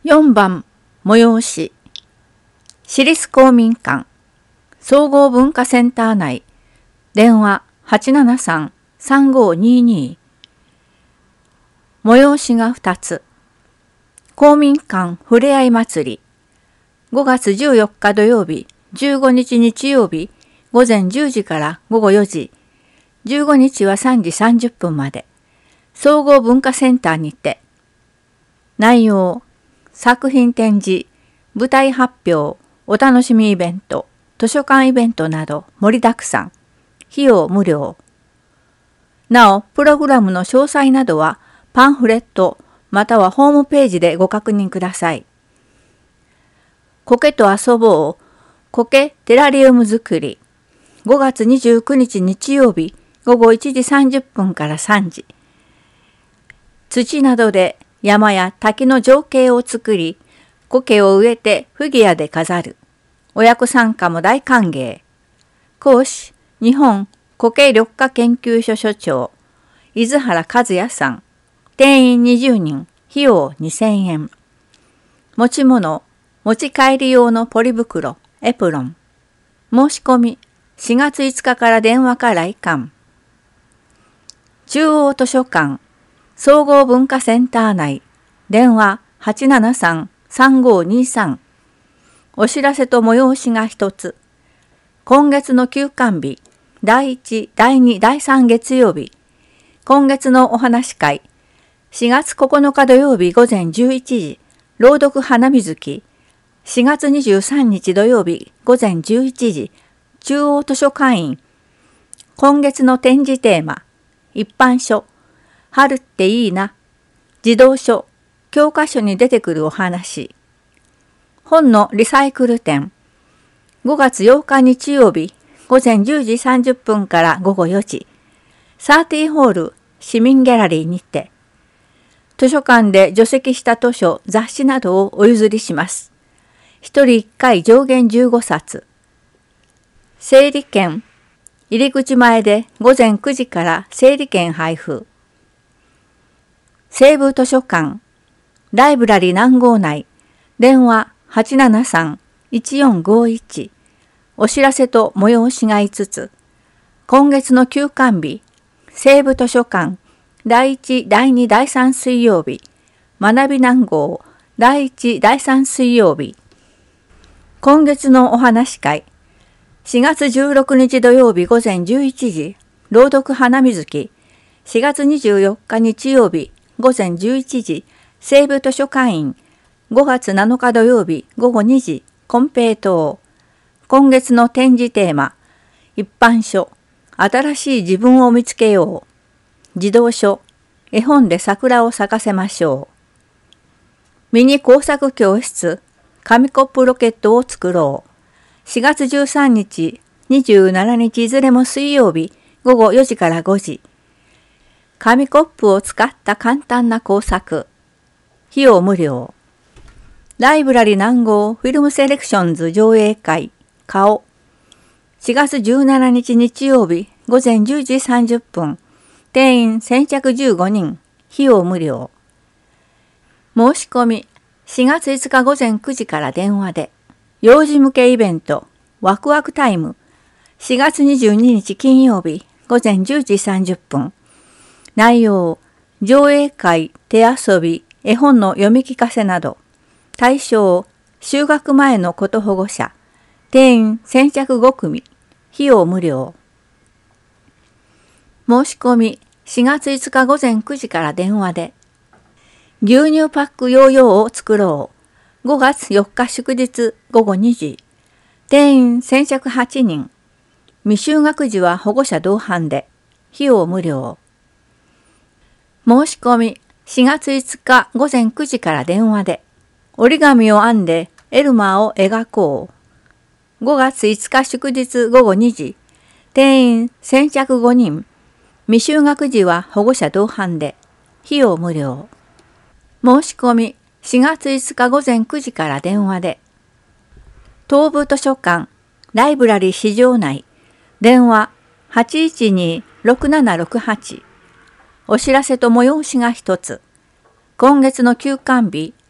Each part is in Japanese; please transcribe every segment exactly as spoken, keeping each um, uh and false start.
よんばん催し私立公民館総合文化センター内電話 はちななさん さんごにに 催しがふたつ公民館ふれあい祭りごがつじゅうよっか土曜日じゅうごにち日曜日午前じゅうじから午後よじじゅうごにちはさんじさんじゅっぷんまで総合文化センターにて内容作品展示、舞台発表、お楽しみイベント、図書館イベントなど盛りだくさん。費用無料。なお、プログラムの詳細などはパンフレットまたはホームページでご確認ください。苔と遊ぼう。苔テラリウム作り。ごがつにじゅうくにち日曜日ごごいちじさんじゅっぷんからさんじ。土などで山や滝の情景を作り、苔を植えてフィギュアで飾る。親子参加も大歓迎。講師、日本苔緑化研究所所長、伊豆原和也さん。定員にじゅうにん、費用にせんえん。持ち物、持ち帰り用のポリ袋、エプロン。申し込み、しがついつかから電話か来館。中央図書館、総合文化センター内、電話 はちななさん さんごにさん。お知らせと催しが一つ。今月の休館日、だいいち、だいに、だいさん月曜日。今月のお話会、しがつここのか土曜日午前じゅういちじ、朗読花水木。しがつにじゅうさんにち土曜日午前じゅういちじ、中央図書館員。今月の展示テーマ、一般書。春っていいな。児童書、教科書に出てくるお話。本のリサイクル展。ごがつようか日曜日、午前じゅうじさんじゅっぷんから午後よじ。サーティホール市民ギャラリーにて。図書館で除籍した図書、雑誌などをお譲りします。一人一回上限じゅうごさつ。整理券。入り口前で午前くじから整理券配布。西部図書館、ライブラリ南郷内、電話 はちななさん いちよんごいち。お知らせと催しがいつつ。今月の休館日、西部図書館、だいいち、だいに、だいさん水曜日、学び南郷、だいいち、だいさん水曜日。今月のお話会、しがつじゅうろくにち土曜日午前じゅういちじ、朗読花水木、しがつにじゅうよっか日曜日、午前じゅういちじ、西部図書館員。ごがつなのか土曜日、午後にじ、金平糖。今月の展示テーマ、一般書、新しい自分を見つけよう。児童書、絵本で桜を咲かせましょう。ミニ工作教室、紙コップロケットを作ろう。しがつじゅうさんにち、にじゅうしちにちいずれも水曜日、ごごよじからごじ。紙コップを使った簡単な工作。費用無料。ライブラリ南郷フィルムセレクションズ上映会、顔。しがつじゅうしちにち日曜日、午前じゅうじさんじゅっぷん。定員先着じゅうごにん。費用無料。申し込み、しがついつか午前くじから電話で。幼児向けイベント、ワクワクタイム。しがつにじゅうににち金曜日、午前じゅうじさんじゅっぷん。内容、上映会、手遊び、絵本の読み聞かせなど。対象、就学前のこと保護者。定員先着ごくみ。費用無料。申し込み、しがついつか午前くじから電話で。牛乳パックヨーヨーを作ろう。ごがつよっか祝日ごごにじ。定員先着はちにん。未就学児は保護者同伴で。費用無料。申し込み、しがついつか午前くじから電話で。折り紙を編んでエルマーを描こう。ごがついつか祝日ごごにじ。定員先着ごにん。未就学児は保護者同伴で。費用無料。申し込み、しがついつか午前くじから電話で。東部図書館、ライブラリ市場内。電話 はちいちに ろくななろくはち。お知らせと催しが一つ。今月の休館日、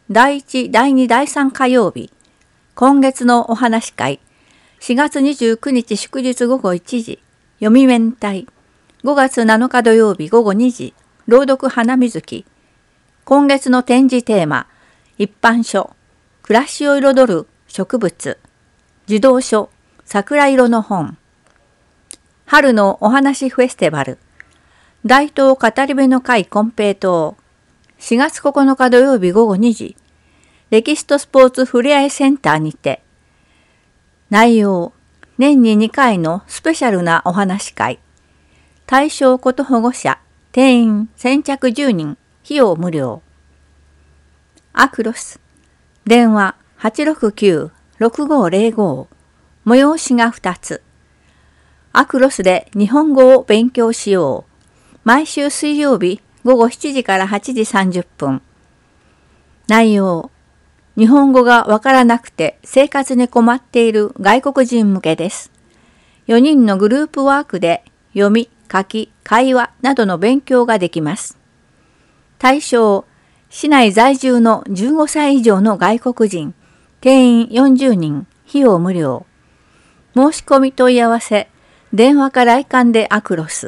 だいいち、だいに、だいさん火曜日、今月のお話会、しがつにじゅうくにち祝日午後いちじ、読み面体、ごがつなのか土曜日午後にじ、朗読花水木、今月の展示テーマ、一般書、暮らしを彩る植物、児童書、桜色の本、春のお話フェスティバル、大東語り部の会金平島、しがつここのか土曜日午後にじ、歴史とスポーツふれあいセンターにて、内容、年ににかいのスペシャルなお話会、対象こと保護者、定員先着じゅうにん、費用無料。アクロス、電話 はちろくきゅう ろくごゼロご、催しがふたつ。アクロスで日本語を勉強しよう。毎週水曜日午後しちじからはちじさんじゅっぷん。内容、日本語がわからなくて生活に困っている外国人向けです。よにんのグループワークで読み、書き、会話などの勉強ができます。対象、市内在住のじゅうごさい以上の外国人、定員よんじゅうにん、費用無料。申し込み問い合わせ、電話か来館でアクロス。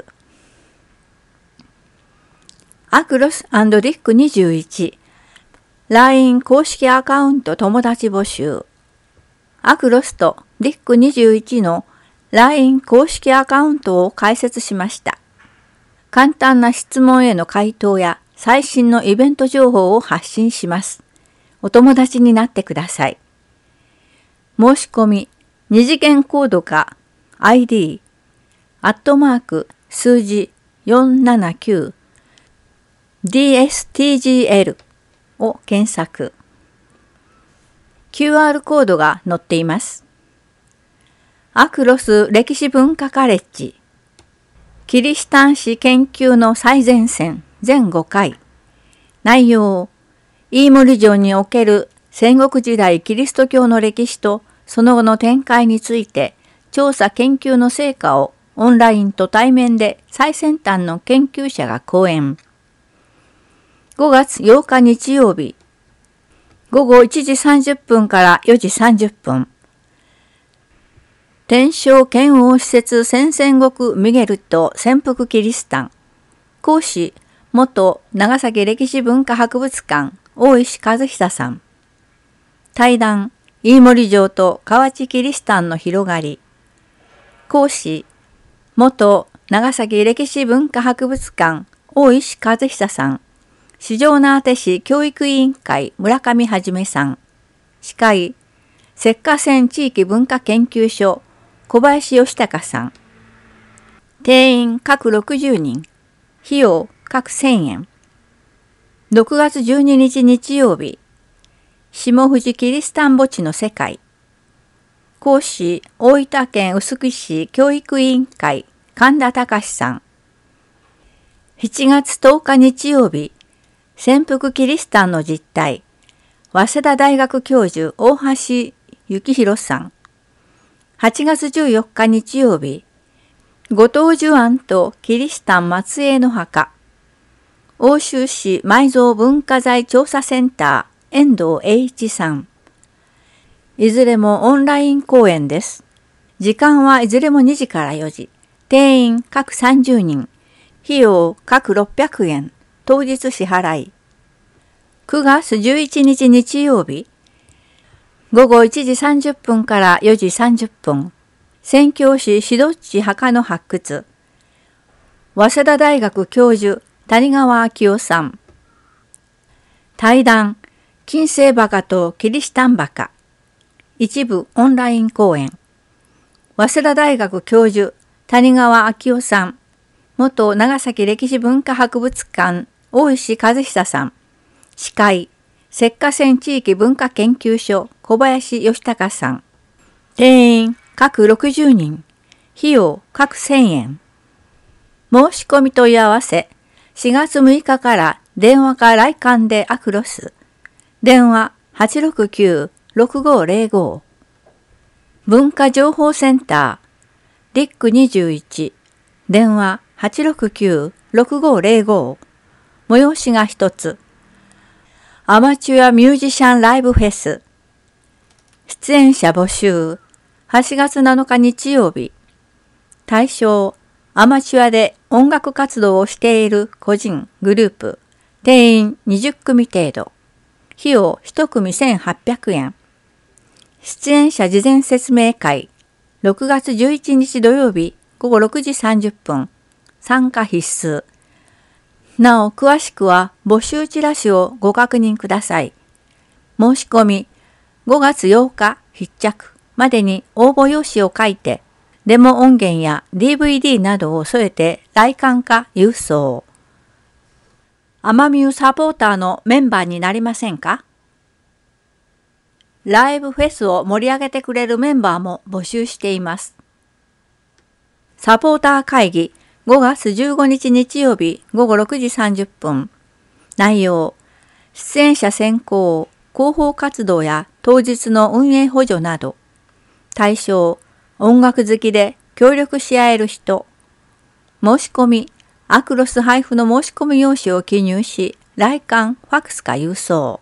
アクロス&リックにじゅういち、ライン 公式アカウント友達募集。アクロスとリックにじゅういちの ライン 公式アカウントを開設しました。簡単な質問への回答や最新のイベント情報を発信します。お友達になってください。申し込み、二次元コードか アイディー、アットマーク、数字よんななきゅう、ディーエスティージーエル を検索。キューアール コードが載っています。アクロス歴史文化カレッジ。キリシタン史研究の最前線全ごかい。内容、飯盛城における戦国時代キリスト教の歴史とその後の展開について調査研究の成果をオンラインと対面で最先端の研究者が講演。ごがつようか日曜日、ごごいちじさんじゅっぷんからよじさんじゅっぷん。天正剣王施設先々国ミゲルと潜伏キリシタン。講師、元長崎歴史文化博物館大石和久さん。対談、飯盛城と河内キリシタンの広がり。講師、元長崎歴史文化博物館大石和久さん。四条畷市教育委員会村上はじめさん。司会、石化線地域文化研究所小林義孝さん。定員各ろくじゅうにん。費用各せんえん。ろくがつじゅうににち日曜日。下富士キリシタン墓地の世界。講師、大分県臼杵市教育委員会神田隆さん。しちがつとおか日曜日。潜伏キリシタンの実態。早稲田大学教授大橋幸宏さん。はちがつじゅうよっか日曜日。後藤寿庵とキリシタン末裔の墓。奥州市埋蔵文化財調査センター遠藤栄一さん。いずれもオンライン講演です。時間はいずれもにじからよじ。定員各さんじゅうにん。費用各ろっぴゃくえん。当日支払い。くがつじゅういちにち日曜日。ごごいちじさんじゅっぷんからよじさんじゅっぷん。宣教師シドッチ墓の発掘。早稲田大学教授谷川明夫さん。対談、近世墓とキリシタン墓。一部オンライン講演。早稲田大学教授谷川明夫さん。元長崎歴史文化博物館大石和久さん。司会、石化線地域文化研究所小林義孝さん。定員各ろくじゅうにん。費用各せんえん。申し込み問い合わせ、しがつむいかから電話か来館でアクロス。電話 はちろくきゅう ろくごゼロご。文化情報センター、リックにじゅういち。電話 はちろくきゅう ろくごゼロご。催しがひとつ。 アマチュアミュージシャンライブフェス。出演者募集。はちがつなのか日曜日。対象、アマチュアで音楽活動をしている個人、グループ、定員にじゅっくみ程度。費用いち組せんはっぴゃくえん。出演者事前説明会。ろくがつじゅういちにち土曜日ごごろくじさんじゅっぷん。参加必須。なお、詳しくは募集チラシをご確認ください。申し込み、ごがつようか必着までに応募用紙を書いて、デモ音源や ディーブイディー などを添えて来館か郵送。アマミューサポーターのメンバーになりませんか？ライブフェスを盛り上げてくれるメンバーも募集しています。サポーター会議ごがつじゅうごにち日曜日ごごろくじさんじゅっぷん。内容、出演者選考、広報活動や当日の運営補助など。対象、音楽好きで協力し合える人。申し込み、アクロス配布の申し込み用紙を記入し、来館、ファックスか郵送。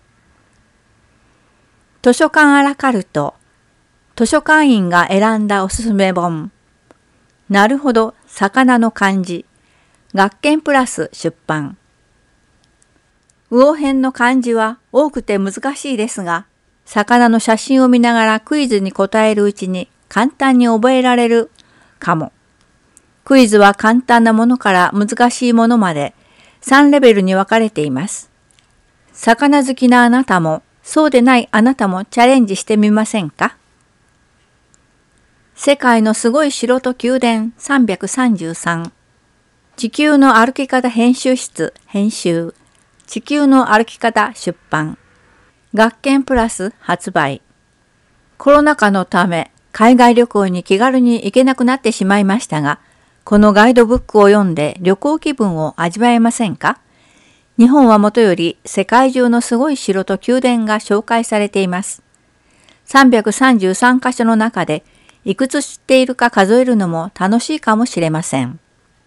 図書館アラカルト。図書館員が選んだおすすめ本。なるほど、魚の漢字。学研プラス出版。魚編の漢字は多くて難しいですが、魚の写真を見ながらクイズに答えるうちに簡単に覚えられるかも。クイズは簡単なものから難しいものまでさんレベルに分かれています。魚好きなあなたも、そうでないあなたもチャレンジしてみませんか？世界のすごい城と宮殿さんびゃくさんじゅうさん。地球の歩き方編集室編集。地球の歩き方出版。学研プラス発売。コロナ禍のため海外旅行に気軽に行けなくなってしまいましたが、このガイドブックを読んで旅行気分を味わえませんか？日本はもとより世界中のすごい城と宮殿が紹介されています。さんびゃくさんじゅうさんかしょの中でいくつ知っているか数えるのも楽しいかもしれません。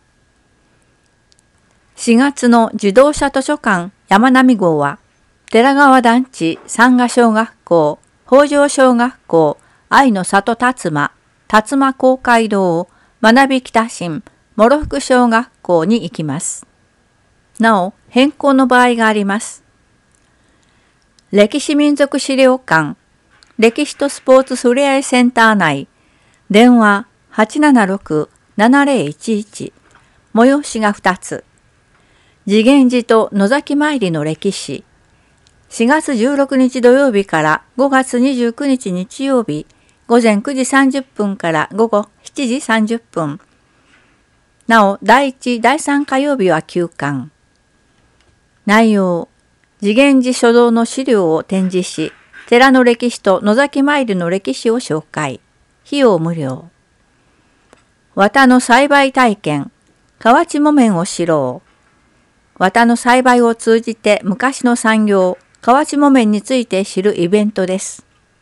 しがつの自動車図書館山並号は、寺川団地山賀小学校、北条小学校、愛の里辰馬、辰馬公会堂、学び北新、諸福小学校に行きます。なお、変更の場合があります。歴史民族資料館、歴史とスポーツふれあいセンター内、電話 はちななろく ななぜろいちいち、催しがふたつ。次元寺と野崎参りの歴史。しがつじゅうろくにち土曜日からごがつにじゅうくにち日曜日、ごぜんくじさんじゅっぷんからごごしちじさんじゅっぷん。なお、だいいち、だいさん火曜日は休館。内容、次元寺書道の資料を展示し、寺の歴史と野崎参りの歴史を紹介。費用無料。綿の栽培体験、河内木綿を知ろう。綿の栽培を通じて昔の産業、河内木綿について知るイベントです。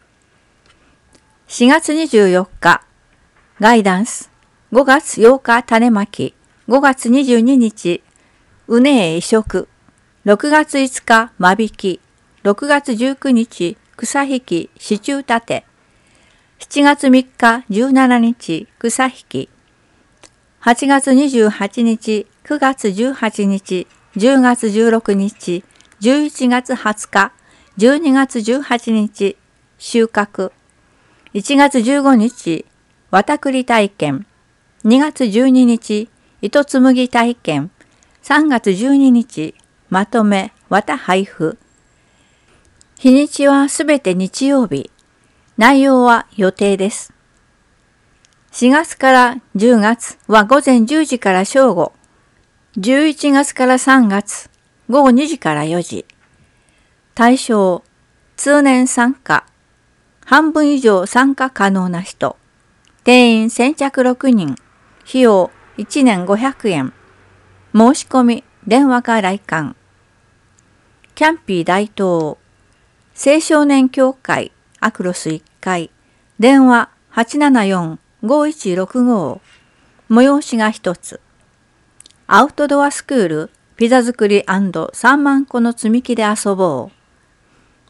しがつにじゅうよっか、ガイダンス。ごがつようか、種まき。ごがつにじゅうににち、うねえ移植。ろくがついつか、間引き。ろくがつじゅうくにち、草引き、支柱立て。しちがつみっか、じゅうしちにち、草引き。はちがつにじゅうはちにち、くがつじゅうはちにち、じゅうがつじゅうろくにち、じゅういちがつはつか、じゅうにがつじゅうはちにち、収穫。いちがつじゅうごにち、綿繰り体験。にがつじゅうににち、糸紡ぎ体験。さんがつじゅうににち、まとめ、綿配布。日にちはすべて日曜日。内容は予定です。しがつからじゅうがつはごぜんじゅうじから正午。じゅういちがつからさんがつ、ごごにじからよじ。対象、通年参加。半分以上参加可能な人。定員先着ろくにん。費用いちねんごひゃくえん。申し込み、電話か来館。キャンピー大東。青少年協会、アクロスいっかい。電話はちななよん ごいちろくご。催しがひとつ。アウトドアスクール、ピザ作りさんまんこの積み木で遊ぼう。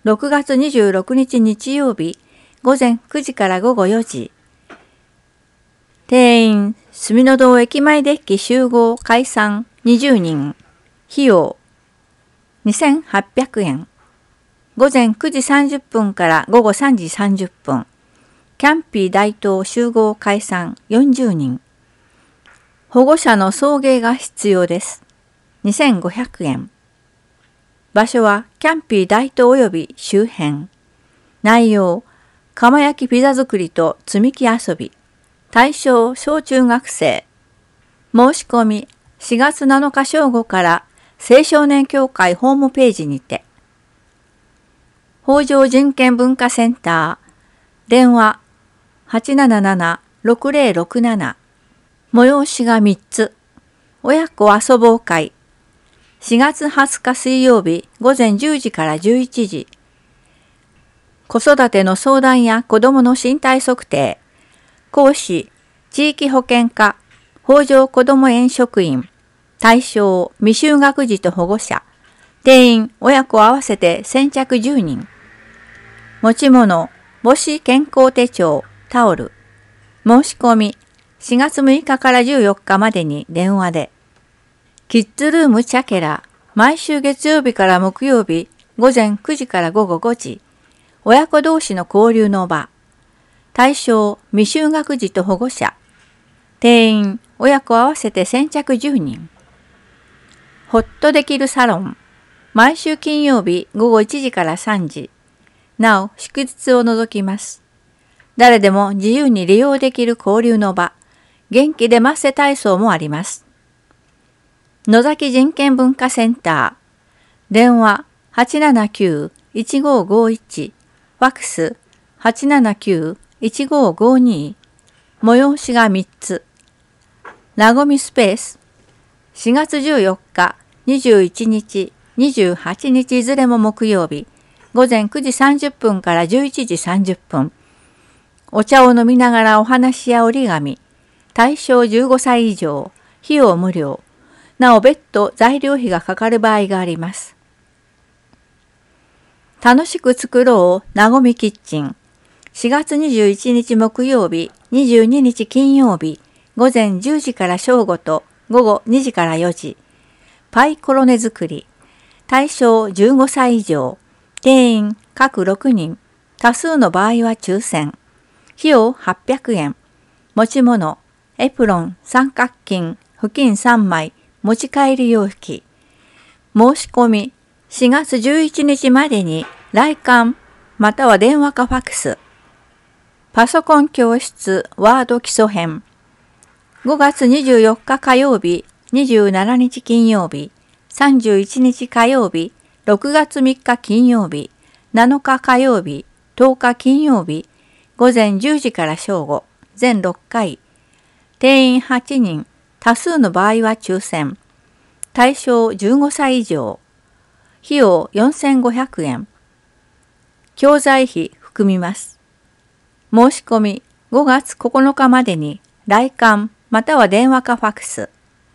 ろくがつにじゅうろくにち日曜日、午前くじから午後よじ。定員、住の堂駅前デッキ集合解散にじゅうにん。費用、にせんはっぴゃくえん。午前くじさんじゅっぷんから午後さんじさんじゅっぷん。キャンピー大東集合解散よんじゅうにん。保護者の送迎が必要です。にせんごひゃくえん。場所はキャンピー大東及び周辺。内容、釜焼きピザ作りと積み木遊び。対象小中学生。申し込みしがつなのか正午から青少年協会ホームページにて。北条人権文化センター。電話はちななななろくぜろろくなな。催しがみっつ。親子遊ぼう会。しがつはつか水曜日午前じゅうじからじゅういちじ。子育ての相談や子どもの身体測定。講師、地域保健課、北条子ども園職員。対象、未就学児と保護者。定員、親子合わせて先着じゅうにん。持ち物、母子健康手帳、タオル。申し込み、しがつむいかからじゅうよっかまでに電話で。キッズルームチャケラ、毎週月曜日から木曜日、午前くじから午後ごじ。親子同士の交流の場。対象、未就学児と保護者。定員、親子合わせて先着じゅうにん。ほっとできるサロン。毎週金曜日午後いちじからさんじ。なお、祝日を除きます。誰でも自由に利用できる交流の場。元気でマッセ体操もあります。野崎人権文化センター。電話はちななきゅういちごごいち。ファックスはちななきゅういちごごに。催しがみっつ。なごみスペース。しがつじゅうよっか、にじゅういちにち、にじゅうはちにちいずれも木曜日。午前くじさんじゅっぷんからじゅういちじさんじゅっぷん。お茶を飲みながらお話や折り紙。対象じゅうごさい以上。費用無料。なお別途材料費がかかる場合があります。楽しく作ろうなごみキッチン。しがつにじゅういちにち木曜日、にじゅうににち金曜日、午前じゅうじから正午と午後にじからよじ。パイコロネ作り。対象じゅうごさい以上。定員各ろくにん。多数の場合は抽選。費用はっぴゃくえん。持ち物、エプロン、三角巾、布巾さんまい、持ち帰り容器。申し込み、しがつじゅういちにちまでに来館、または電話かファックス。パソコン教室ワード基礎編。ごがつにじゅうよっか火曜日、にじゅうしちにち金曜日、さんじゅういちにち火曜日、ろくがつみっか金曜日、なのか火曜日、とおか金曜日、午前じゅうじから正午、全ろっかい。定員はちにん、多数の場合は抽選。対象じゅうごさい以上。費用よんせんごひゃくえん。教材費含みます。申し込みごがつここのかまでに来館または電話かファックス。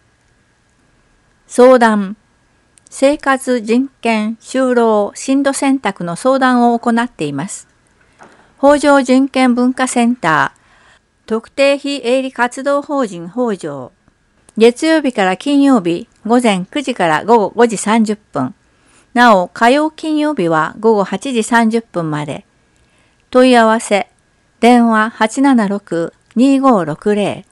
相談。生活人権就労進路選択の相談を行っています。北条人権文化センター特定非営利活動法人北条。月曜日から金曜日午前くじから午後ごじさんじゅっぷん。なお火曜金曜日は午後はちじさんじゅっぷんまで。問い合わせ電話 はちななろく にごろくぜ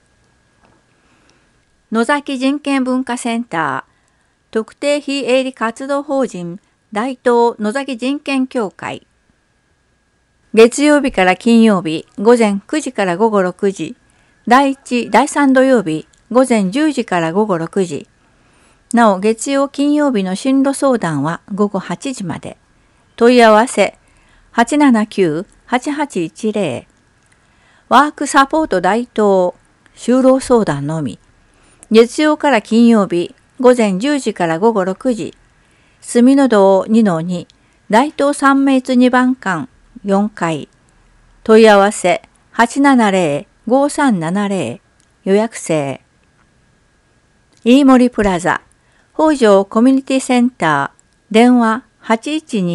ろ。野崎人権文化センター特定非営利活動法人大東野崎人権協会。月曜日から金曜日午前くじから午後ろくじ。だいいち、だいさん土曜日午前じゅうじから午後ろくじ。なお月曜金曜日の進路相談は午後はちじまで。問い合わせはちななきゅう はちはちいちぜろ。ワークサポート大東就労相談のみ。月曜から金曜日午前じゅうじから午後ろくじ。住の堂 にのに 大東三名津にばん館よんかい。問い合わせはちななぜろ ごさんななぜろ。予約制。飯森プラザ北条コミュニティセンター電話 はちいちに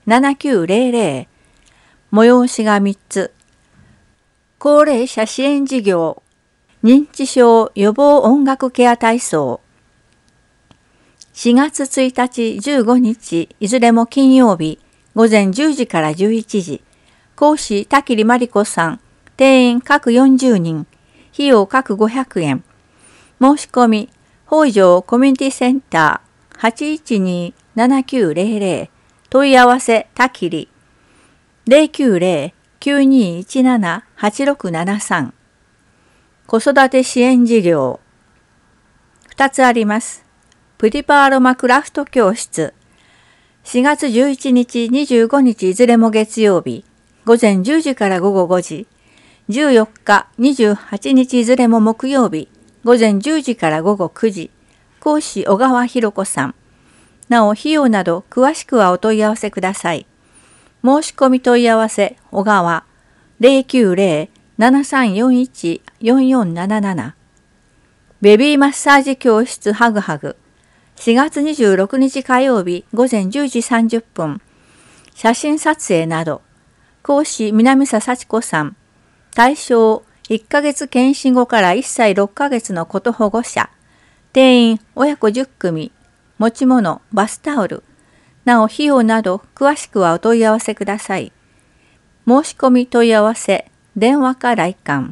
ななきゅうゼロゼロ。催しがみっつ。高齢者支援事業、認知症予防音楽ケア体操。しがつついたち、じゅうごにち、いずれも金曜日、ごぜんじゅうじからじゅういちじ。講師、田切真理子さん。定員各よんじゅうにん。費用各ごひゃくえん。申し込み、北条コミュニティセンター はちいちにーななきゅうゼロゼロ。問い合わせ、田切。ゼロきゅうゼロ きゅうにいちなな はちろくななさん。子育て支援事業。ふたつあります。プリパアロマクラフト教室。しがつじゅういちにち、にじゅうごにちいずれも月曜日、ごぜんじゅうじからごごごじ。じゅうよっか、にじゅうはちにちいずれも木曜日、ごぜんじゅうじからごごくじ。講師小川博子さん。なお、費用など詳しくはお問い合わせください。申し込み問い合わせ、小川ゼロきゅうゼロ ななさんよんいち よんよんなななな。ベビーマッサージ教室ハグハグ。しがつにじゅうろくにち火曜日ごぜんじゅうじさんじゅっぷん。写真撮影など。講師南佐幸子さん。対象いっかげつ検診後からいっさいろっかげつの子と保護者。定員親子じゅっくみ。持ち物バスタオル。なお費用など詳しくはお問い合わせください。申し込み問い合わせ、電話か来館。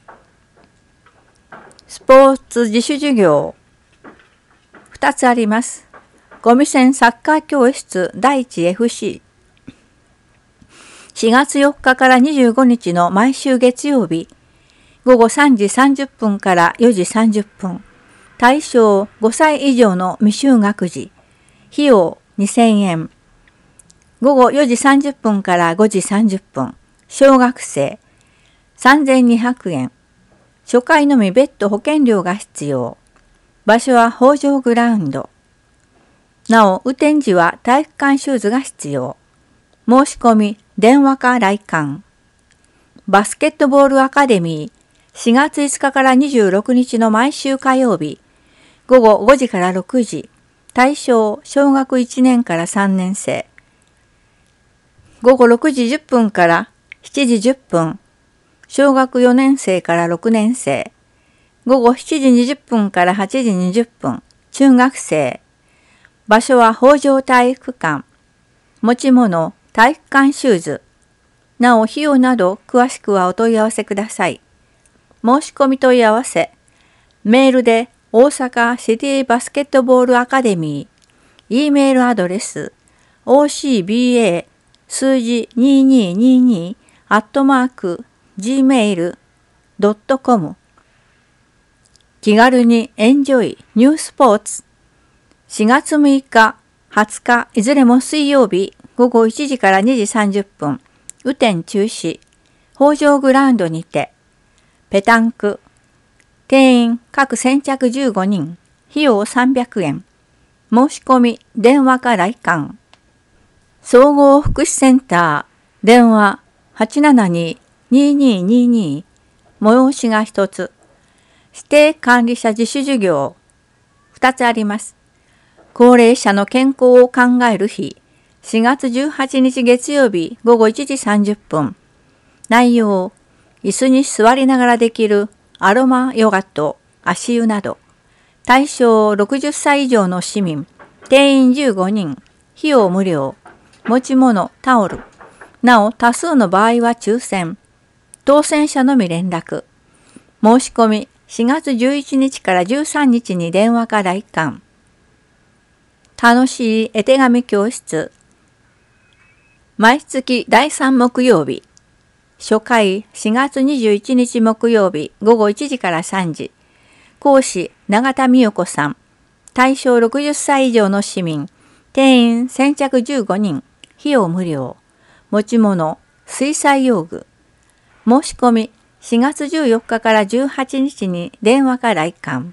スポーツ自主授業。ふたつあります。五味線サッカー教室第一 エフシー。しがつよっかからにじゅうごにちの毎週月曜日、ごごさんじさんじゅっぷんからよじさんじゅっぷん。対象ごさい以上の未就学児。費用にせんえん。ごごよじさんじゅっぷんからごじさんじゅっぷん。小学生さんぜんにひゃくえん。初回のみ別途保険料が必要。場所は北条グラウンド。なお、雨天時は体育館シューズが必要。申し込み、電話か来館。バスケットボールアカデミー。しがついつかからにじゅうろくにちの毎週火曜日。ごごごじからろくじ。対象、小学いちねんからさんねんせい。ごごろくじじゅっぷんからしちじじゅっぷん。小学よねんせいからろくねんせい。ごごしちじにじゅっぷんからはちじにじゅっぷん。中学生。場所は北条体育館。持ち物、体育館シューズ。なお、費用など詳しくはお問い合わせください。申し込み問い合わせ。メールで大阪シティバスケットボールアカデミー。E メールアドレス。オーシービーエー 数字ににににアットマーク ジーメールドットコム。気軽にエンジョイニュースポーツ。しがつむいか、はつか、いずれも水曜日、ごごいちじからにじさんじゅっぷん。雨天中止。北条グラウンドにて。ペタンク。定員各先着じゅうごにん。費用さんびゃくえん。申し込み、電話か来館。総合福祉センター。電話はちななに にににに。催しがひとつ。指定管理者自主授業。ふたつあります。高齢者の健康を考える日。しがつじゅうはちにち月曜日ごごいちじさんじゅっぷん。内容、椅子に座りながらできるアロマヨガと足湯など。対象ろくじゅっさい以上の市民。定員じゅうごにん。費用無料。持ち物、タオル。なお、多数の場合は抽選。当選者のみ連絡。申し込み、しがつじゅういちにちからじゅうさんにちに電話か来館。楽しい絵手紙教室。毎月だいさん木曜日。初回しがつにじゅういちにち木曜日ごごいちじからさんじ。講師永田美代子さん。対象ろくじゅっさい以上の市民。定員先着じゅうごにん。費用無料。持ち物、水彩用具。申し込みしがつじゅうよっかからじゅうはちにちに電話か来館。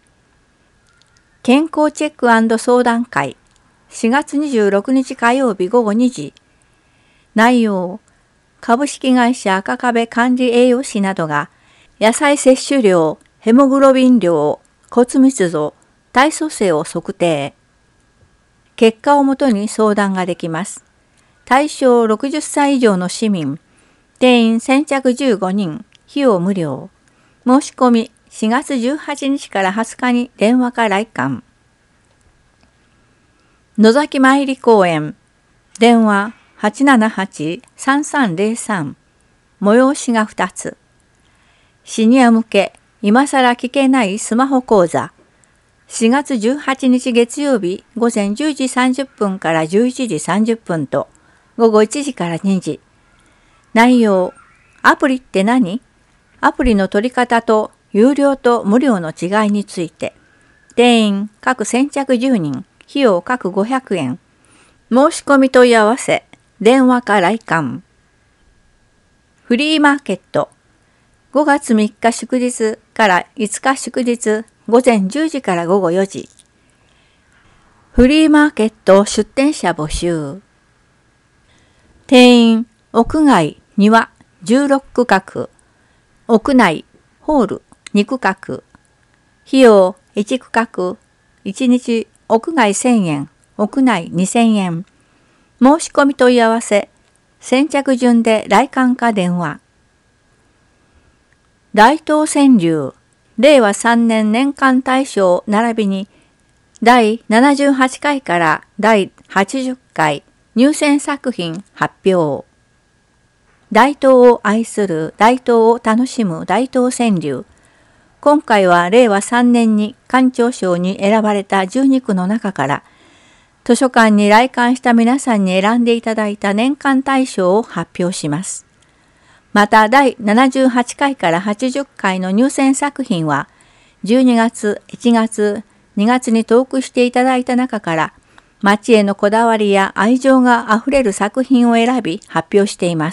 健康チェック&相談会。しがつにじゅうろくにち火曜日ごごにじ。内容、株式会社赤壁管理栄養士などが野菜摂取量、ヘモグロビン量、骨密度、体組成を測定。結果をもとに相談ができます。 対象ろくじゅっさい以上の市民、定員先着じゅうごにん、費用無料。申し込みしがつじゅうはちにちからはつかに電話か来館。野崎参り公園、電話はちななはち さんさんぜろさん、催しがふたつ。シニア向け、今さら聞けないスマホ講座。しがつじゅうはちにち月曜日午前じゅうじさんじゅっぷんからじゅういちじさんじゅっぷんと午後いちじからにじ。内容、アプリって何？アプリの取り方と有料と無料の違いについて。定員各先着じゅうにん、費用各ごひゃくえん。申し込み問い合わせ、電話か来館。フリーマーケット。ごがつみっか祝日からいつか祝日午前じゅうじから午後よじ。フリーマーケット出店者募集。定員、屋外、庭、じゅうろっくかく。屋内、ホール、にくかく。費用、いちくかく。いちにち、屋外せんえん、屋内にせんえん。申し込み問い合わせ、先着順で来館か電話。大東川柳、れいわさんねん年間大賞並びに、だいななじゅうはちかいからだいはちじゅっかい入選作品発表。大東を愛する、大東を楽しむ大東川柳。今回はれいわさんねんに館長賞に選ばれたじゅうにくの中から、図書館に来館した皆さんに選んでいただいた年間大賞を発表します。まただいななじゅうはちかいからはちじゅっかいの入選作品は、じゅうにがつ、いちがつ、にがつにトークしていただいた中から、町へのこだわりや愛情があふれる作品を選び発表しています。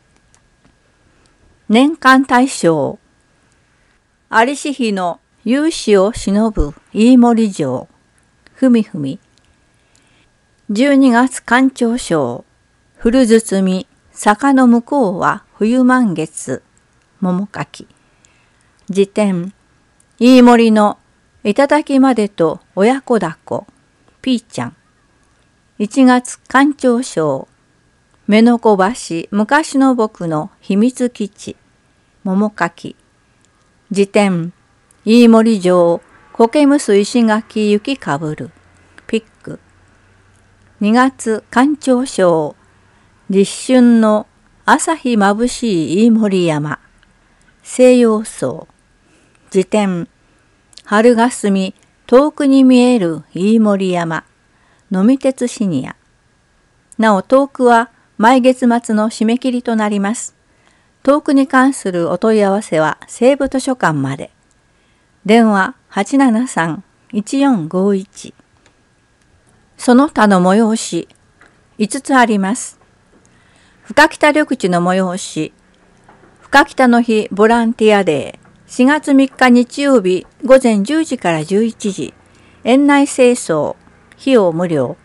年間大賞。有志比の勇姿を忍ぶ飯森城。ふみふみ。じゅうにがつ館長賞。古包み、坂の向こうは冬満月。桃柿。辞典。飯森の頂きまでと親子だこ。ピーちゃん。いちがつ館長賞。目のこ橋昔の僕の秘密基地。桃柿。辞典。飯森城苔むす石垣雪かぶる。ピック。にがつ館長賞。立春の朝日まぶしい飯森山。西洋草。辞典。春がすみ遠くに見える飯森山。呑み鉄シニア。なおトークは毎月末の締め切りとなります。トークに関するお問い合わせは西部図書館まで。電話はちななさん いちよんごいち。その他の催しいつつあります。深北緑地の催し、深北の日ボランティアデー、しがつみっか日曜日午前じゅうじからじゅういちじ、園内清掃、費用無料。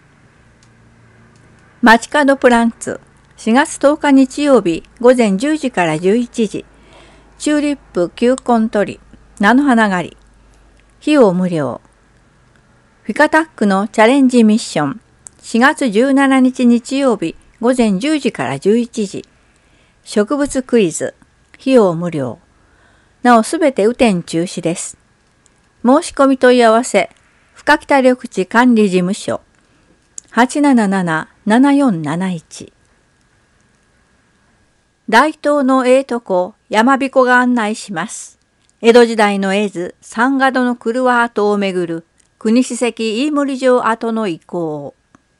街角プランツ、しがつとおか日曜日午前じゅうじからじゅういちじ、チューリップ球根取り、菜の花狩り、費用無料。フィカタックのチャレンジミッション、しがつじゅうしちにち日曜日午前じゅうじからじゅういちじ、植物クイズ、費用無料。なおすべて雨天中止です。申し込み問い合わせ、深北緑地管理事務所、はちなななな ななよんなないち。大東のええとこ、山彦が案内します。江戸時代の絵図、三河戸の廓跡をめぐる、国史跡飯森城跡の遺構。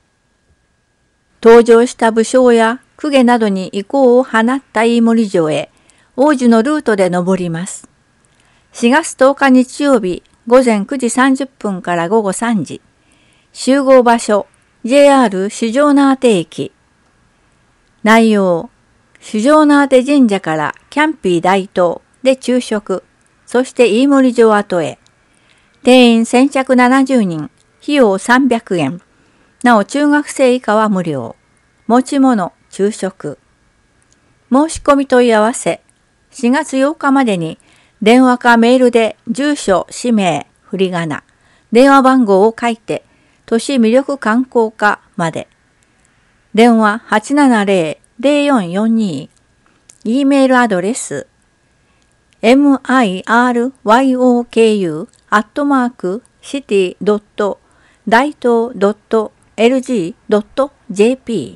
登場した武将や公家などに遺構を放った飯森城へ、王子のルートで登ります。しがつとおか日曜日、午前くじさんじゅっぷんから午後さんじ。集合場所、ジェイアール 四条名手駅。内容、四条名手神社からキャンピー大東で昼食、そして飯森城跡へ。定員先着ななじゅうにん、費用さんびゃくえん。なお中学生以下は無料。持ち物、昼食。申し込み問い合わせ、しがつようかまでに電話かメールで住所、氏名、振り仮名、電話番号を書いて、都市魅力観光課まで。 電話 はちななゼロ ゼロよんよんに。E メールアドレス ミルヨク アットマーク シティ ドット 大東 ドット エルジー ドット ジェーピ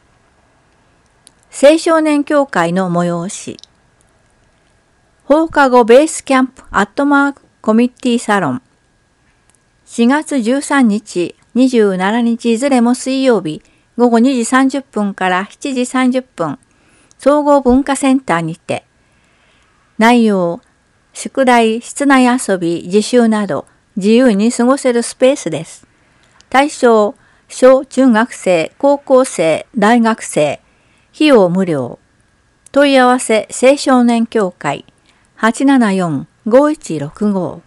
ー 青少年協会の催し放課後ベースキャンプアットマークコミッティサロンしがつじゅうさんにち、にじゅうしちにちいずれも水曜日ごごにじさんじゅっぷんからしちじさんじゅっぷん総合文化センターにて内容、宿題、室内遊び、自習など自由に過ごせるスペースです。対象、小中学生、高校生、大学生、費用無料。問い合わせ青少年協会 はちななよん ごいちろくご。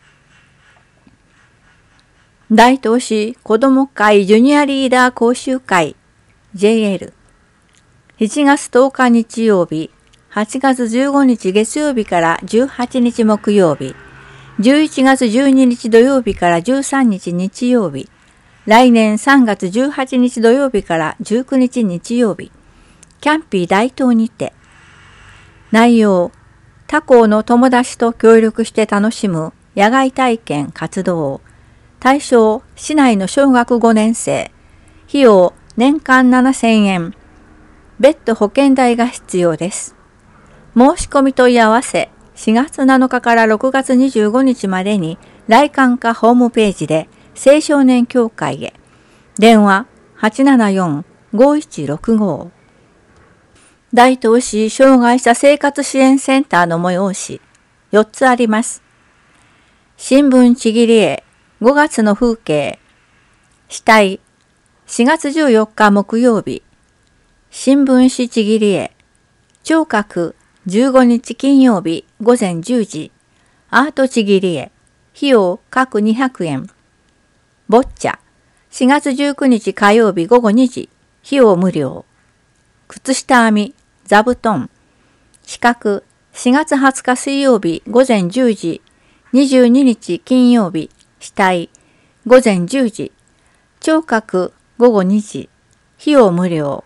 大東市子ども会ジュニアリーダー講習会 ジェイエル。しちがつとおか日曜日、はちがつじゅうごにち月曜日からじゅうはちにち木曜日、じゅういちがつじゅうににち土曜日からじゅうさんにち日曜日、来年さんがつじゅうはちにち土曜日からじゅうくにち日曜日、キャンピー大東にて。内容、他校の友達と協力して楽しむ野外体験活動。対象、市内の小学ごねんせい。費用、年間ななせんえん。別途保険代が必要です。申し込み問い合わせ、しがつなのかからろくがつにじゅうごにちまでに来館かホームページで青少年協会へ。電話 はちななよん ごいちろくご。大東市障害者生活支援センターの催し、よっつあります。新聞ちぎり絵、ごがつの風景。主体、しがつじゅうよっか木曜日。新聞紙ちぎり絵。聴覚、じゅうごにち金曜日ごぜんじゅうじ。アートちぎり絵。費用各にひゃくえん。ボッチャ。しがつじゅうくにち火曜日ごごにじ。費用無料。靴下編み、座布団。資格、しがつはつか水曜日ごぜんじゅうじ。にじゅうににち金曜日。主体、ごぜんじゅうじ。聴覚、ごごにじ。費用無料。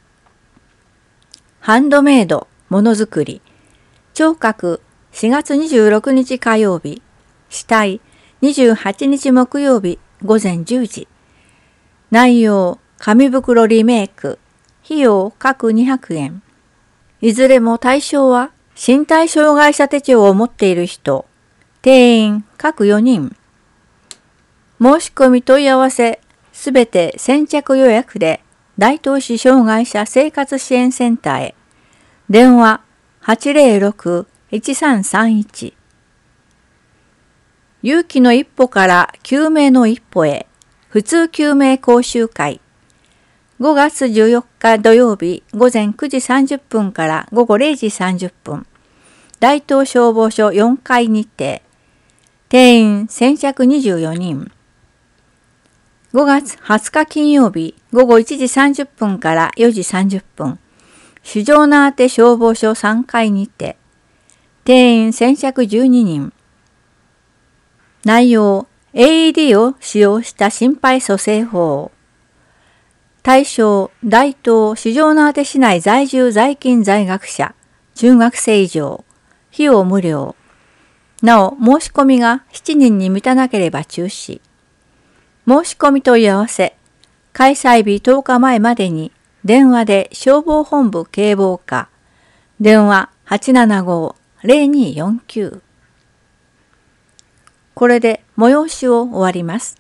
ハンドメイド、ものづくり。聴覚、しがつにじゅうろくにち火曜日。主体、にじゅうはちにち木曜日、ごぜんじゅうじ。内容、紙袋リメイク。費用、各にひゃくえん。いずれも対象は、身体障害者手帳を持っている人。定員、各よにん。申し込み問い合わせ、すべて先着予約で、大東市障害者生活支援センターへ。電話 はちぜろろく いちさんさんいち。勇気の一歩から救命の一歩へ。普通救命講習会。ごがつじゅうよっか土曜日ごぜんくじさんじゅっぷんからごごれいじさんじゅっぷん。大東消防署よんかい日程。定員先着にじゅうよにん。ごがつはつか金曜日ごごいちじさんじゅっぷんからよじさんじゅっぷん。主情なあて消防署さんかい日程。定員先着じゅうににん。内容、エーイーディー を使用した心肺蘇生法。対象、大東主情なあて市内在住在勤在学者、中学生以上。費用無料。なお、申し込みがしちにんに満たなければ中止。申し込み問い合わせ、開催日とおかまえまでに電話で消防本部警防課、電話 はちななご ぜろによんきゅう。これで催しを終わります。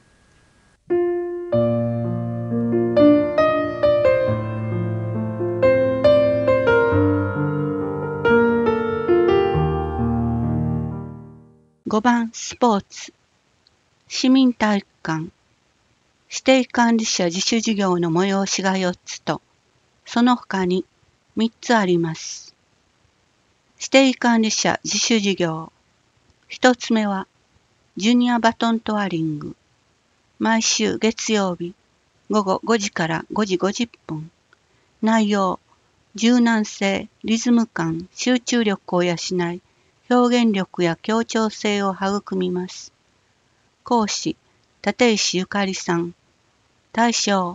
ごばんスポーツ。市民体育館。指定管理者自主事業の催しがよっつと、その他にみっつあります。指定管理者自主事業。ひとつめは、ジュニアバトントワリング。毎週月曜日、ごごごじからごじごじゅっぷん。内容、柔軟性、リズム感、集中力を養い、表現力や協調性を育みます。講師、立石ゆかりさん。対象、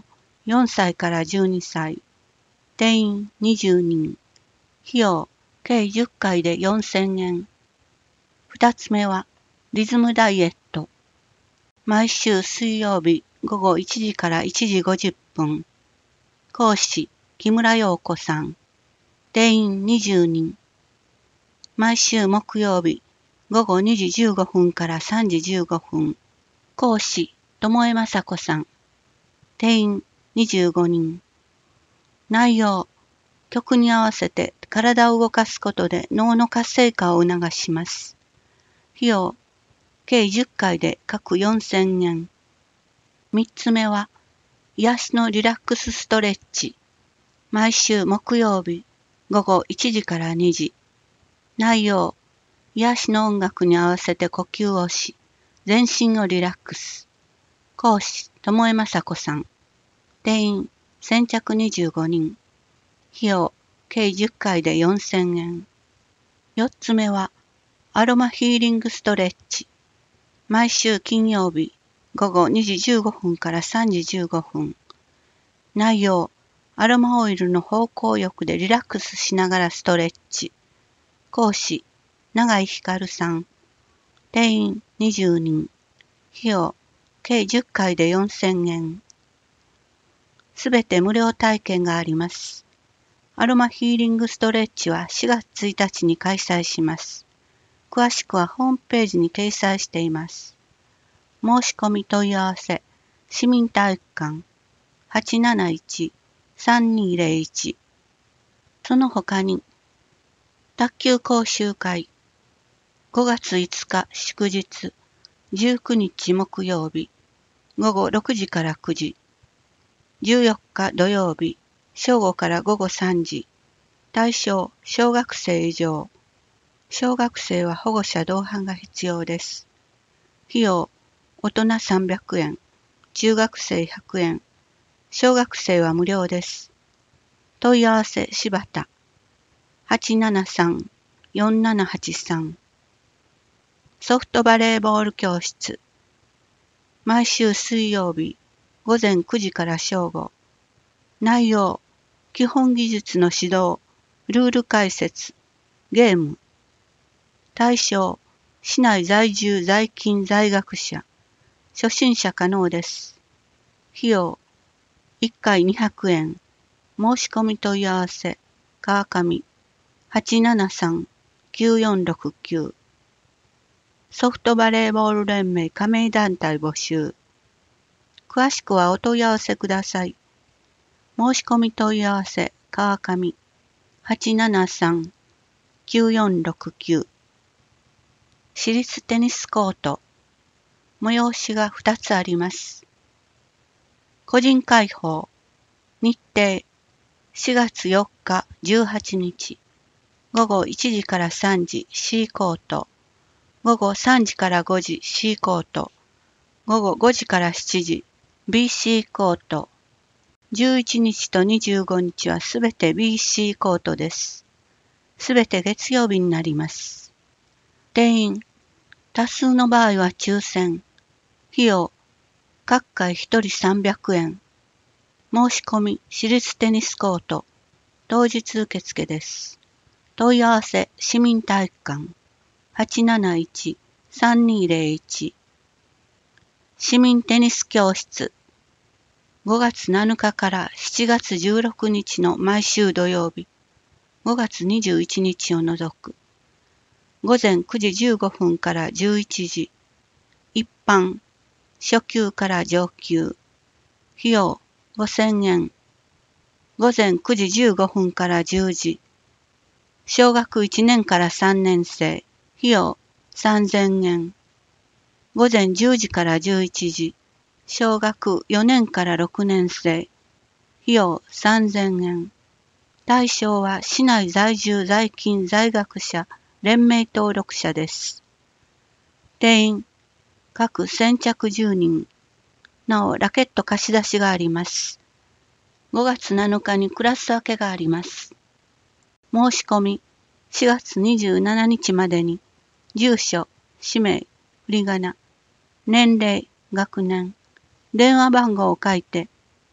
よんさいからじゅうにさい、定員にじゅうにん、費用計じゅっかいでよんせんえん。二つ目は、リズムダイエット。毎週水曜日午後いちじからいちじごじゅっぷん。講師、木村陽子さん。定員にじゅうにん。毎週木曜日午後にじじゅうごふんからさんじじゅうごふん。講師、友江雅子さん。定員にじゅうごにん。内容、曲に合わせて体を動かすことで脳の活性化を促します。費用、計じゅっかいで各よんせんえん。三つ目は、癒しのリラックスストレッチ。毎週木曜日午後いちじからにじ。内容、癒しの音楽に合わせて呼吸をし、全身をリラックス。講師、友江雅子さん。定員、先着にじゅうごにん。費用、計じゅっかいでよんせんえん。四つ目は、アロマヒーリングストレッチ。毎週金曜日、午後にじじゅうごふんからさんじじゅうごふん。内容、アロマオイルの芳香浴でリラックスしながらストレッチ。講師、永井光さん。定員にじゅうにん。費用、計じゅっかいでよんせんえん。すべて無料体験があります。アロマヒーリングストレッチはしがつついたちに開催します。詳しくはホームページに掲載しています。申し込み問い合わせ、市民体育館 はちなないち さんにーぜろいち。その他に、卓球講習会、ごがついつか祝日、じゅうくにち木曜日、午後ろくじからくじ、じゅうよっか土曜日、正午から午後さんじ、対象小学生以上、小学生は保護者同伴が必要です。費用、大人さんびゃくえん、中学生ひゃくえん、小学生は無料です。問い合わせ柴田 はちななさん よんななはちさん。ソフトバレーボール教室。毎週水曜日午前くじから正午。内容、基本技術の指導、ルール解説、ゲーム。対象、市内在住在勤在学者。初心者可能です。費用、いっかいにひゃくえん。申し込み問い合わせ、川上 はちななさん きゅうよんろくきゅう。ソフトバレーボール連盟加盟団体募集。詳しくはお問い合わせください。申し込み問い合わせ、川上 はちななさん きゅうよんろくきゅう。私立テニスコート。催しがふたつあります。個人開放。日程。しがつよっかじゅうはちにち。午後いちじからさんじ C コート。午後さんじからごじ C コート。午後ごじからしちじ ビーシー コート。じゅういちにちとにじゅうごにちはすべて ビーシー コートです。すべて月曜日になります。定員。多数の場合は抽選。費用、各回ひとりさんびゃくえん。申し込み、私立テニスコート。当日受付です。問い合わせ、市民体育館 はちなないち さんにーぜろいち。市民テニス教室。ごがつなのかからしちがつじゅうろくにちの毎週土曜日、ごがつにじゅういちにちを除く。ごぜんくじじゅうごふんからじゅういちじ。一般。初級から上級。費用ごせんえん。ごぜんくじじゅうごふんからじゅうじ。小学いちねんからさんねんせい。費用さんぜんえん。ごぜんじゅうじからじゅういちじ。小学よねんからろくねんせい。費用さんぜんえん。対象は市内在住在勤在学者、連盟登録者です。定員、各先着じゅうにん。なお、ラケット貸し出しがあります。ごがつなのかにクラス分けがあります。申し込み、しがつにじゅうしちにちまでに、住所、氏名、振り仮名、年齢、学年、電話番号を書いて、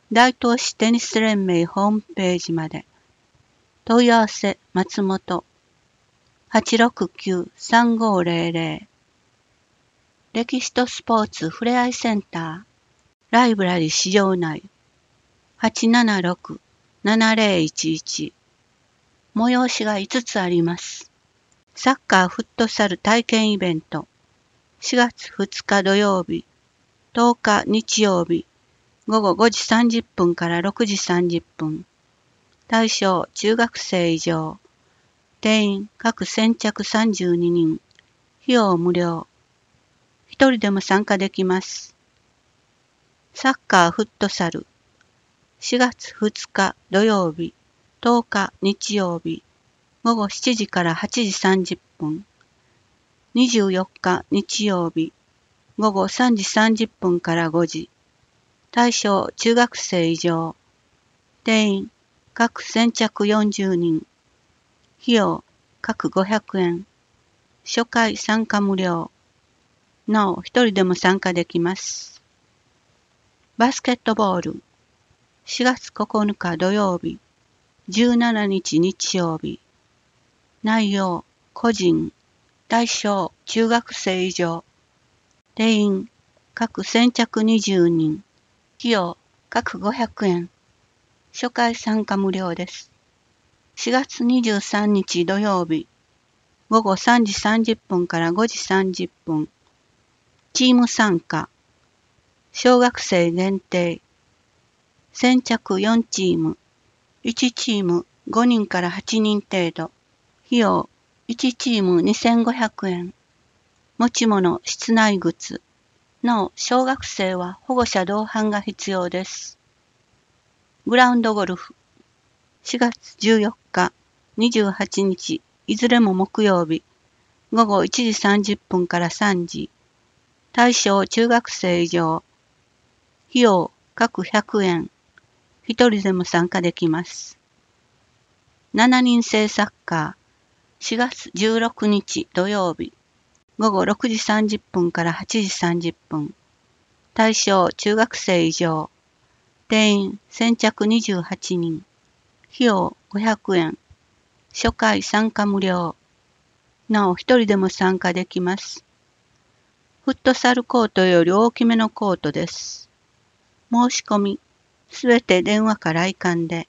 大東市テニス連盟ホームページまで。問い合わせ松本 はちろくきゅうさんごゼロゼロ。歴史とスポーツふれあいセンターライブラリ市場内 はちななろく ななゼロいちいち。催しがいつつあります。サッカーフットサル体験イベントしがつふつか土曜日、とおか日曜日、ごごごじさんじゅっぷんからろくじさんじゅっぷん。対象中学生以上。定員各先着さんじゅうににん。費用無料。一人でも参加できます。サッカーフットサルしがつふつか土曜日、とおか日曜日、ごごしちじからはちじさんじゅっぷん。にじゅうよっか日曜日、ごごさんじさんじゅっぷんからごじ。対象中学生以上。定員各先着よんじゅうにん。費用各ごひゃくえん。初回参加無料。なお一人でも参加できます。バスケットボールしがつここのか土曜日、じゅうしちにち日曜日。内容個人。対象中学生以上。定員各先着にじゅうにん。費用各ごひゃくえん。初回参加無料です。しがつにじゅうさんにち土曜日、ごごさんじさんじゅっぷんからごじさんじゅっぷん。チーム参加。小学生限定。先着よんチーム。いちチームごにんからはちにん程度。費用いちチームにせんごひゃくえん。持ち物室内靴。なお、小学生は保護者同伴が必要です。グラウンドゴルフ。しがつじゅうよっか、にじゅうはちにち、いずれも木曜日。ごごいちじさんじゅっぷんからさんじ。対象中学生以上。費用各ひゃくえん。一人でも参加できます。しちにん制サッカー。しがつじゅうろくにち土曜日。ごごろくじさんじゅっぷんからはちじさんじゅっぷん。対象中学生以上。定員先着にじゅうはちにん。費用ごひゃくえん。初回参加無料。なお一人でも参加できます。フットサルコートより大きめのコートです。申し込み、すべて電話か来館で。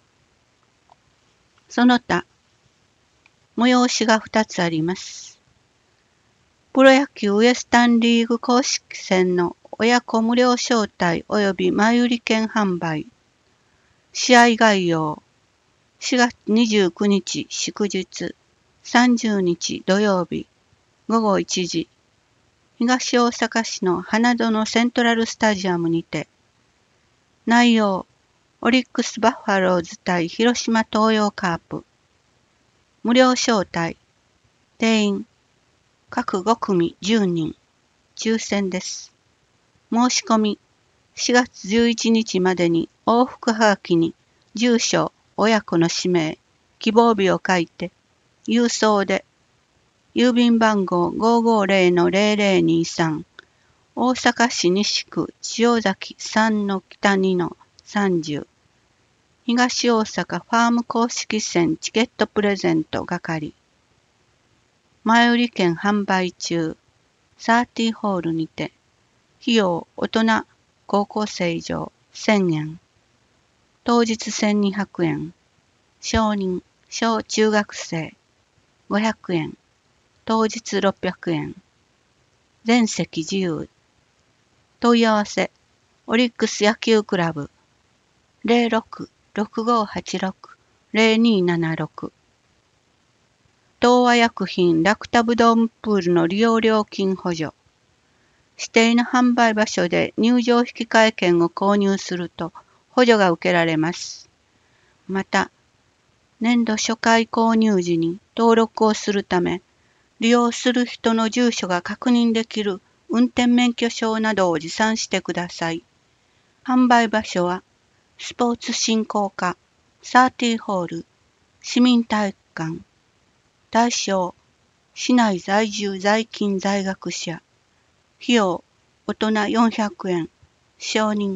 その他、催しがふたつあります。プロ野球ウエスタンリーグ公式戦の親子無料招待及び前売り券販売。試合概要。しがつにじゅうくにち祝日、さんじゅうにち土曜日、ごごいちじ。東大阪市の花園セントラルスタジアムにて。内容、オリックスバファローズ対広島東洋カープ。無料招待。定員、各ごくみじゅうにん。抽選です。申し込み、しがつじゅういちにちまでに往復はがきに住所、親子の氏名、希望日を書いて、郵送で、郵便番号 ごーごーぜろのぜろぜろにさん、大阪市西区千代崎さんの北にのさんじゅう、東大阪ファーム公式戦チケットプレゼント係。前売り券販売中、サーティホールにて、費用大人、高校生以上せんえん。当日せんにひゃくえん。少人、小中学生ごひゃくえん。当日ろっぴゃくえん。全席自由。問い合わせ、オリックス野球クラブゼロろく ろくごはちろく ゼロにななろく。東和薬品ラクタブドームプールの利用料金補助。指定の販売場所で入場引換券を購入すると補助が受けられます。また、年度初回購入時に登録をするため、利用する人の住所が確認できる運転免許証などを持参してください。販売場所は、スポーツ振興課、サーティホール、市民体育館。対象、市内在住在勤在学者。費用、大人よんひゃくえん。少人、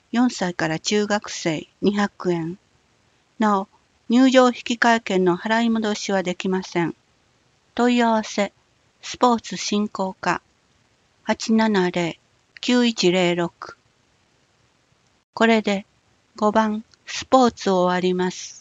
よんさいから中学生にひゃくえん。なお、入場引換券の払い戻しはできません。問い合わせ、スポーツ振興課 はちななゼロ きゅういちゼロろく。これでごばんスポーツを終わります。